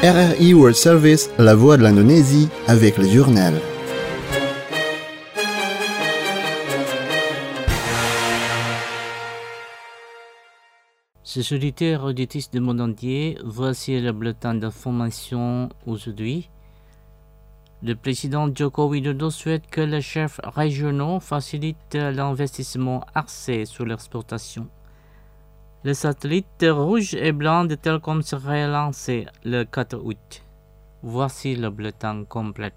RRI World Service, la voix de l'Indonésie, avec le journal. Chers auditeurs et auditrices du monde entier, voici le bulletin d'information aujourd'hui. Le président Joko Widodo souhaite que les chefs régionaux facilitent l'investissement axé sur l'exportation. Le satellite rouge et blanc de Telkom serait lancé le 4 août. Voici le bulletin complet.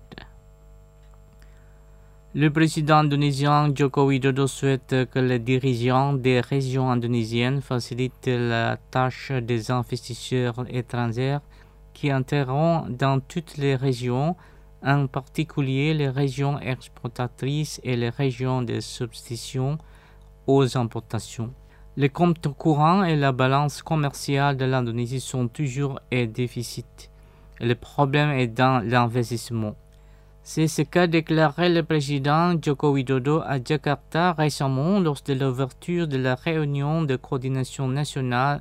Le président indonésien Joko Widodo souhaite que les dirigeants des régions indonésiennes facilitent la tâche des investisseurs étrangers qui entreront dans toutes les régions, en particulier les régions exportatrices et les régions de substitution aux importations. Les comptes courants et la balance commerciale de l'Indonésie sont toujours en déficit. Le problème est dans l'investissement. C'est ce qu'a déclaré le président Joko Widodo à Jakarta récemment lors de l'ouverture de la réunion de coordination nationale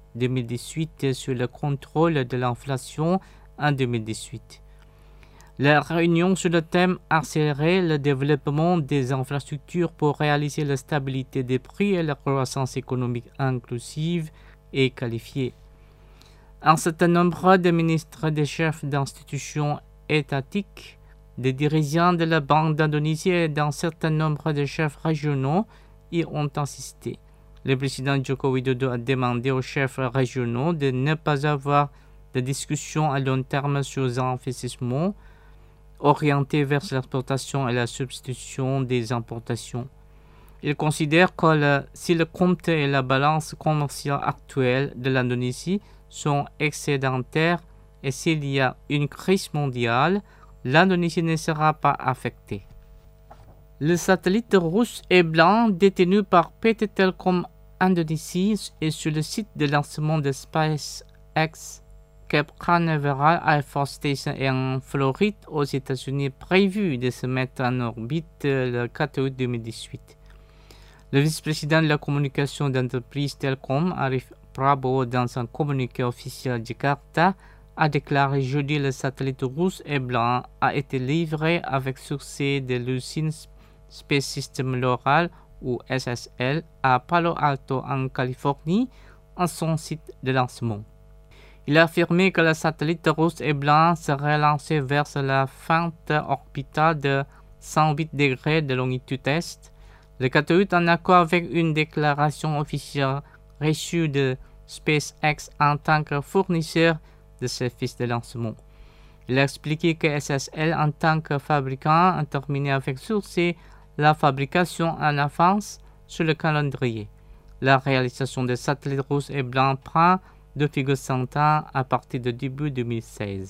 2018 sur le contrôle de l'inflation en 2018. La réunion sur le thème accélérer le développement des infrastructures pour réaliser la stabilité des prix et la croissance économique inclusive et qualifiée. Un certain nombre de ministres, des chefs d'institutions étatiques, des dirigeants de la Banque d'Indonésie et d'un certain nombre de chefs régionaux y ont assisté. Le président Joko Widodo a demandé aux chefs régionaux de ne pas avoir de discussions à long terme sur les investissements orientés vers l'exportation et la substitution des importations. Il considère que si le compte et la balance commerciale actuelle de l'Indonésie sont excédentaires et s'il y a une crise mondiale, l'Indonésie ne sera pas affectée. Le satellite rouge et blanc détenu par PT Telkom Indonésie est sur le site de lancement de SpaceX Cape Canaveral Air Force Station en Floride aux États-Unis prévu de se mettre en orbite le 4 août 2018. Le vice-président de la communication d'entreprise Telkom, Arif Prabowo, dans un communiqué officiel à Jakarta, a déclaré jeudi le satellite rouge et blanc a été livré avec succès de l'usine Space System Loral ou SSL à Palo Alto en Californie à son site de lancement. Il a affirmé que le satellite rouge et blanc serait lancé vers la fente orbitale de 108 degrés de longitude est, le 4 août en accord avec une déclaration officielle reçue de SpaceX en tant que fournisseur de services de lancement. Il a expliqué que SSL en tant que fabricant a terminé avec succès la fabrication en avance sur le calendrier. La réalisation des satellites rouges et blancs prend depuis 100 ans à partir de début 2016.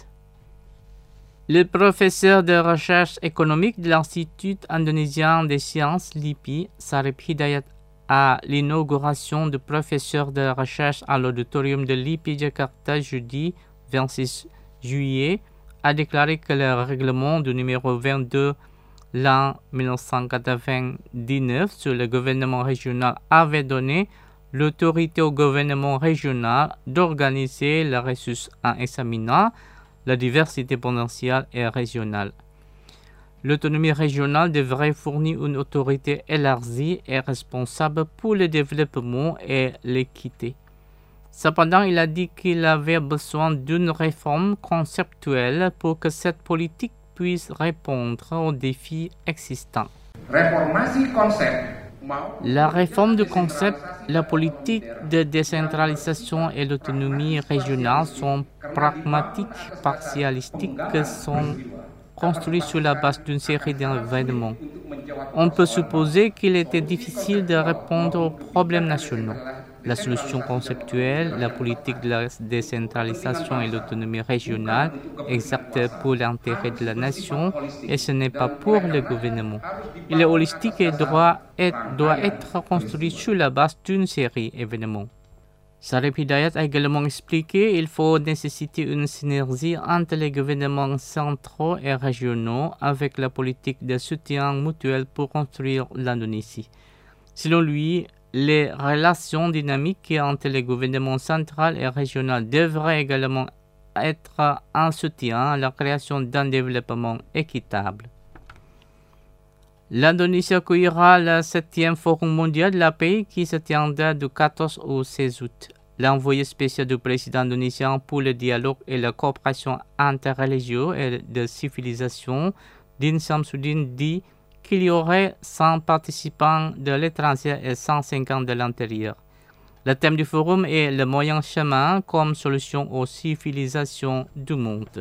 Le professeur de recherche économique de l'Institut indonésien des sciences LIPI, Sarip Hidayat, à l'inauguration du professeur de recherche à l'auditorium de LIPI Jakarta jeudi 26 juillet, a déclaré que le règlement du numéro 22 l'an 1999 sur le gouvernement régional avait donné l'autorité au gouvernement régional d'organiser les ressources en examinant la diversité potentielle et régionale. L'autonomie régionale devrait fournir une autorité élargie et responsable pour le développement et l'équité. Cependant, il a dit qu'il avait besoin d'une réforme conceptuelle pour que cette politique puisse répondre aux défis existants. La réforme du concept, la politique de décentralisation et l'autonomie régionale sont pragmatiques, partialistiques, sont construites sur la base d'une série d'événements. On peut supposer qu'il était difficile de répondre aux problèmes nationaux. La solution conceptuelle, la politique de la décentralisation et l'autonomie régionale exercent pour l'intérêt de la nation et ce n'est pas pour le gouvernement. Il est holistique et doit être construit sur la base d'une série d'événements. Sarip Hidayat a également expliqué qu'il faut nécessiter une synergie entre les gouvernements centraux et régionaux avec la politique de soutien mutuel pour construire l'Indonésie. Selon lui, les relations dynamiques entre les gouvernements central et régional devraient également être un soutien à la création d'un développement équitable. L'Indonésie accueillera le 7e Forum mondial de la paix qui se tiendra du 14 au 16 août. L'envoyé spécial du président indonésien pour le dialogue et la coopération interreligieuse et de civilisation, Din Samsudin, dit qu'il y aurait 100 participants de l'étranger et 150 de l'intérieur. Le thème du forum est le moyen chemin comme solution aux civilisations du monde.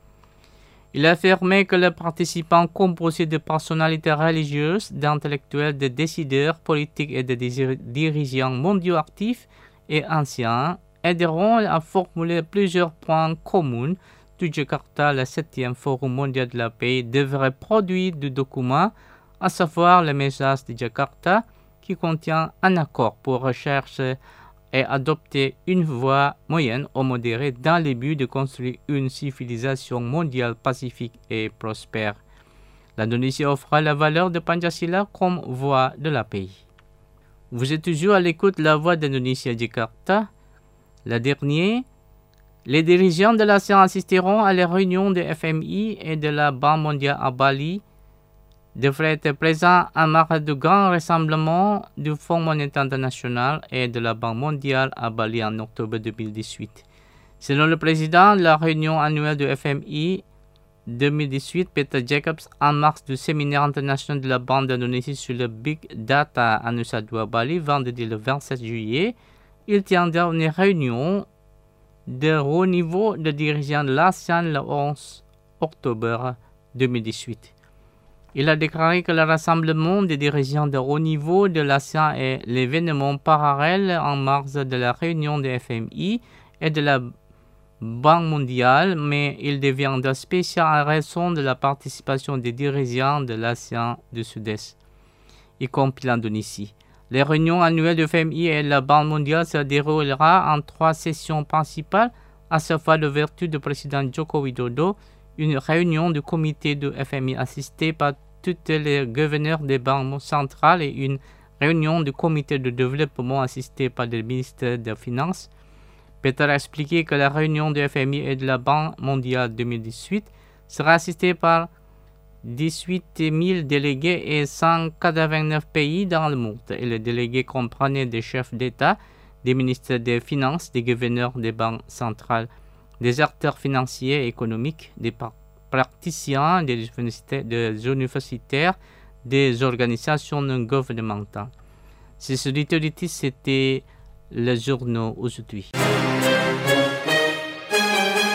Il a affirmé que les participants composés de personnalités religieuses, d'intellectuels, de décideurs politiques et de dirigeants mondiaux actifs et anciens aideront à formuler plusieurs points communs. Du Jakarta, le 7e Forum mondial de la paix devrait produire des documents, à savoir le message de Jakarta, qui contient un accord pour rechercher et adopter une voie moyenne ou modérée dans le but de construire une civilisation mondiale pacifique et prospère. L'Indonésie offre la valeur de Pancasila comme voie de la paix. Vous êtes toujours à l'écoute de la voix d'Indonésie à Jakarta. La dernière, les dirigeants de l'ASEAN assisteront à la réunion de FMI et de la Banque mondiale à Bali, devrait être présent à marge du grand rassemblement du Fonds monétaire international et de la Banque mondiale à Bali en octobre 2018. Selon le président de la réunion annuelle du FMI 2018, Peter Jacobs, en marge du séminaire international de la Banque d'Indonésie sur le Big Data à Nusa Dua, Bali, vendredi le 27 juillet, il tiendra une réunion de haut niveau de dirigeants de l'ASEAN le 11 octobre 2018. Il a déclaré que le rassemblement des dirigeants de haut niveau de l'ASEAN est l'événement parallèle en marge de la réunion de FMI et de la Banque mondiale, mais il deviendra spécial en raison de la participation des dirigeants de l'ASEAN du Sud-Est, y compris l'Indonésie. Les réunions annuelles du FMI et de la Banque mondiale se déroulera en 3 sessions principales, à savoir l'ouverture du président Joko Widodo, une réunion du comité du FMI assistée par tous les gouverneurs des banques centrales et une réunion du comité de développement assistée par le ministre des Finances. Peter a expliqué que la réunion du FMI et de la Banque mondiale 2018 sera assistée par 18 000 délégués et 189 pays dans le monde. Et les délégués comprenaient des chefs d'État, des ministres des Finances, des gouverneurs des banques centrales, des acteurs financiers et économiques, des praticiens, des universitaires, des organisations non gouvernementales. Ces auditeurs, c'était le journal aujourd'hui.